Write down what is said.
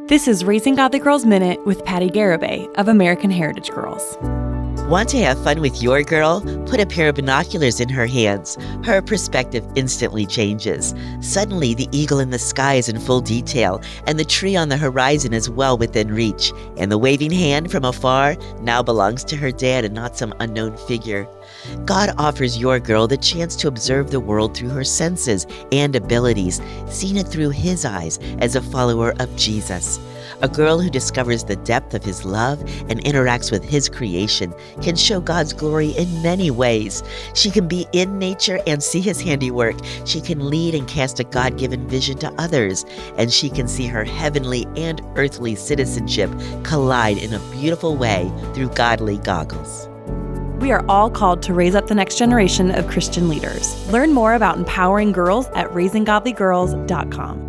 This is Raising Godly Girls Minute with Patty Garibay of American Heritage Girls. Want to have fun with your girl? Put a pair of binoculars in her hands. Her perspective instantly changes. Suddenly, the eagle in the sky is in full detail, and the tree on the horizon is well within reach. And the waving hand from afar now belongs to her dad and not some unknown figure. God offers your girl the chance to observe the world through her senses and abilities, seeing it through his eyes as a follower of Jesus. A girl who discovers the depth of his love and interacts with his creation can show God's glory in many ways. She can be in nature and see his handiwork. She can lead and cast a God-given vision to others. And she can see her heavenly and earthly citizenship collide in a beautiful way through godly goggles. We are all called to raise up the next generation of Christian leaders. Learn more about empowering girls at raisinggodlygirls.com.